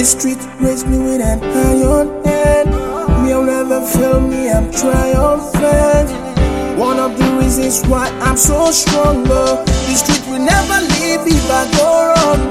The street raised me with an iron hand. Me'll never fail me, I'm triumphant. One of the reasons why I'm so strong, the street will never leave if I go wrong,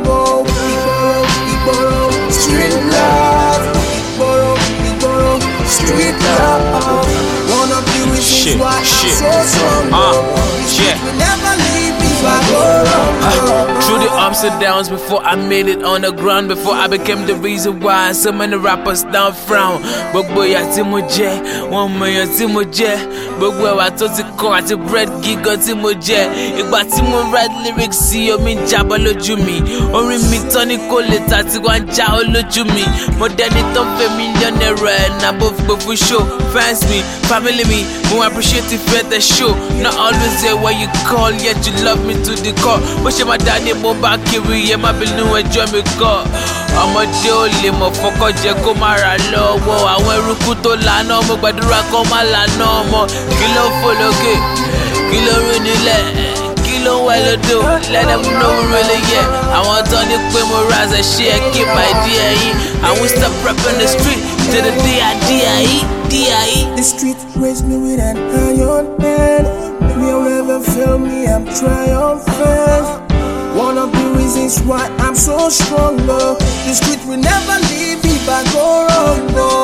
we borrow, street love. We borrow, street love. One of the reasons why I'm so strong, the street will never leave if I go wrong. Through the ups and downs, before I made it on the ground, before I became the reason why so many rappers now frown. Gbogbo ya tí mo jẹ, wọ́n mọ èèyàn tí mo jẹ. Gbogbo ẹwà tó ti kọ́ àti bread gígan tí mo jẹ. Ìgbà tí mo write lyrics sí omi ń jábọ́ lójú mi. Orin mi tán ní kò lè ta tí wọ́n ń já ó lójú mi. Mo dẹni tó ń fẹ́ mílíọ̀nù and above gbogbo show. Fans me, family me, mo appreciate ìfẹ́ tẹ show. Not always there when you call, yet you love me to the core. Bó ṣe máa dá ní mo bá kiri, ẹ má bínú ẹjọ́ mi kọ́. Ọmọdé ò lè mọ̀ fọkọ jẹ kó má ra lọ́wọ́. Àwọn eruku tó lànà mo gbàdúrà kó má lànà ọmọ. Kí ló ń fò lókè? Kí ló rí nílẹ̀? Kí ló ń wẹ̀ lódò? Let them know we really yeah. Àwọn tó ní pé mo rise ṣe é keep my idea yìí. And we stop rapping the street to the D.I.D.I.E. The street raised me with an iron hand. Me'll never fail me, I'm triumphant. One of the reasons why I'm so strong, the street will never leave if I go wrong,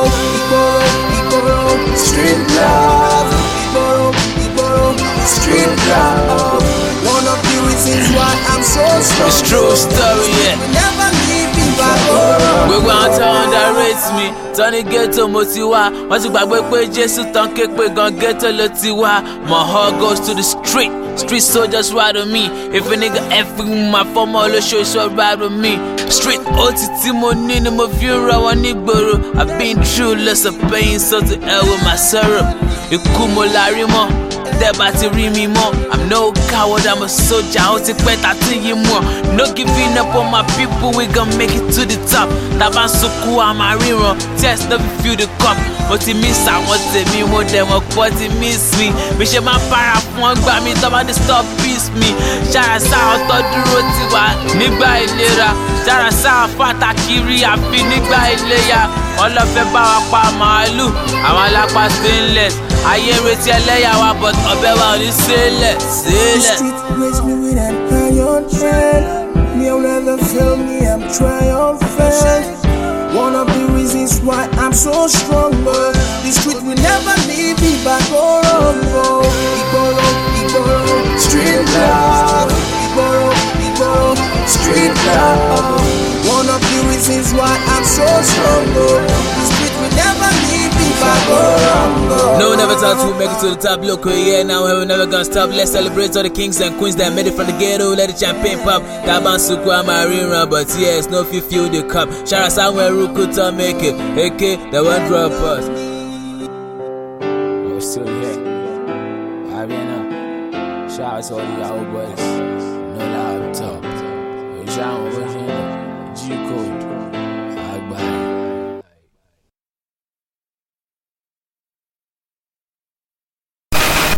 we borrow, street love. We borrow, street love. One of the reasons why I'm so strong. It's true story, yeah. Will never leave if I go wrong. Gbogbo àwọn tó underrate me, tọ́ni ghetto mo ti wá. Wọ́n ti gbàgbé pé Jésù tán ké pé gan ghetto ló ti wá. My heart goes to the street. Street soldiers ride with me. If a nigga F with my former olóṣó so ride with me. Street OTT mo ní ni mo fi ń ra wọn nígboro. I've been through lots of pain, so to hell with my sorrow. Ikú mo lárí mọ́, tẹ́ bá ti rí mi mọ́. I'm no coward, I'm a soldier, ó ti pẹ́ ta tí yí mọ́. No giving up on my people, we gon' make it to the top. Tàbá ń sunkún àmà ríran, tears no fit fill the cup. Mo ti miss àwọn tèmi, mo dẹ̀ mọ̀ pọ̀ ti miss me. Mi ṣe máa para fún ọgbà mi, tọ́ bá dé stop peace me. Ṣára sáà tó dúró ti wà nígbà ìlera. Ṣára sáà fàtàkìrì àfi nígbà ìléyà. Ọlọ́fẹ́ bá wa pa màálù, àwọn alápá stainless. Ayé ń retí ẹlẹ́yà wa but ọbẹ̀ wa ò ní sílẹ̀. The street raised me with an iron hand. Me'll never fail me, I'm triumphant. One of the reasons why I'm so strong, the street will never leave if I go wrong, we borrow, street love. We borrow, street love. One of the reasons why I'm so strong, the street will never leave if I go wrong. No, never thought we'd make it to the top. Look, yeah, now we're never gonna stop. Let's celebrate all the kings and queens that made it from the ghetto. Let the champagne pop. Taban Sukwa Marina, but yes, no few feel the cup. Shara somewhere Rukuta make it. AK, that one drop us. We're still here. Shout out to all the old boys. No laptop. G Code.